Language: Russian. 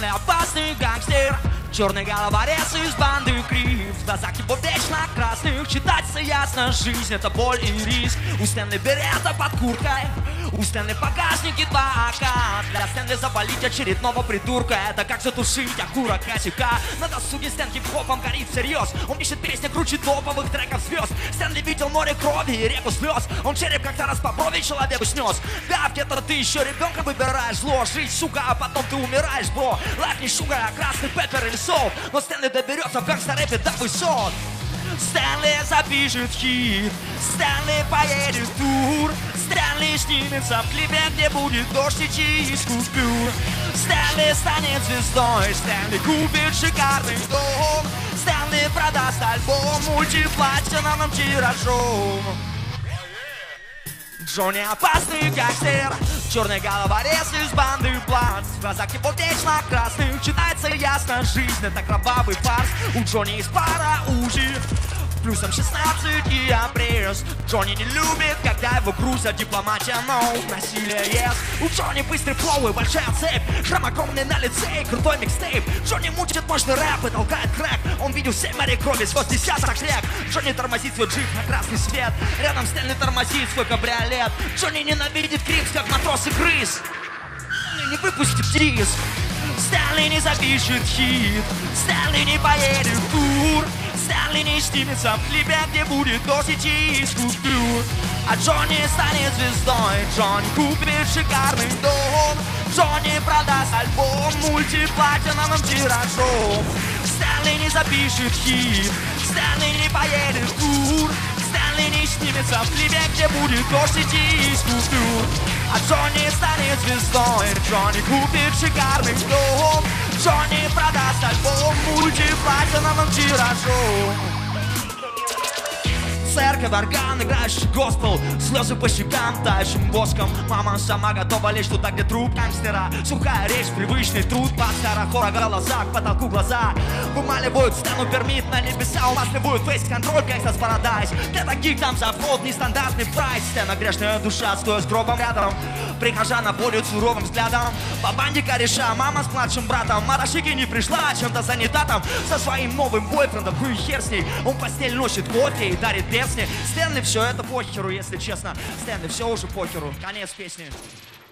Стэнли опасный гангстер, черный головорез из банды Крив. В глазах его вечно красных читается ясно: жизнь — это боль и риск. У Стэнли берета под курткой, у Стэнли в багажнике 2 АК. Для Стэнли запалить очередного придурка — это как затушить окурок косяка. На досуге Стэн хип-хопом горит всерьез. Он пишет песни круче топовых треков звезд. Стэнли видел море крови и реку слез. Он череп как-то раз по брови человеку снес. Да, где-то ты еще ребенка выбираешь зло. Жить, сука, а потом ты умираешь, бро. Лайф не шугар, а красный пеппер или сол. Но Стэнли доберется в гангстер-рэпе до высот. Стэнли запишет хит, Стэнли поедет в тур, Стэнли снимется в клипе, где будет дождь идти из купюр. Стэнли станет звездой, Стэнли купит шикарный дом, Стэнли продаст альбом мультиплатиновым тиражом. Джонни опасный гангстер, черный головорез из банды Блант. В глазах его вечно красных читается ясно: жизнь — это кровавый фарс. У Джонни есть пара УЗИ, плюсом 16 и опресс. Джонни не любит, когда его грузят. Дипломатия, но насилие yes. У Джонни быстрый флоу и большая цепь, шрам огромный на лице и крутой микстейп. Джонни мутит мощный рэп и толкает крэк. Он видел 7 морей крови, звезд десяток рек. Джонни тормозит свой джип на красный свет, рядом Стэнли тормозит свой кабриолет. Джонни ненавидит Крипс, как матрос и крыс. Стэнли не выпустит диск, Стэнли не запишет хит, Стэнли не поедет в тур, Стэнли не снимется в клипе, где будет дождь идти из купюр. А Джонни станет звездой, Джонни купит шикарный дом, Джонни продаст альбом мультиплатиновым тиражом. Стэнли не запишет хит, Стэнли не поедет в тур, Стэнли не снимется в клипе, где будет дождь идти из купюр. А Джонни станет звездой, Джонни купит шикарный дом, Джонни продаст альбом мультиплатиновым тиражом. Церковь, орган, играющий госпел, слезы по щекам, тающим воском. Мама сама готова лечь туда, где труп гангстера. Сухая речь, привычный труд, пастора, хора, глаза, к потолку глаза. Вымаливают сцену, пермит на небеса, умасливают фейс-контроль, гангстас парадайз. Для таких там завод, нестандартный прайс. Стена грешная душа, стоя с гробом рядом, прихожана борют суровым взглядом. По банде кореша, мама с младшим братом. Марашики не пришла, чем-то занята там со своим новым бойфрендом, хуй хер с ней. Он в постель носит кофе и дарит песни. Стэнли все это похеру, если честно. Стэнли все уже похеру, конец песни.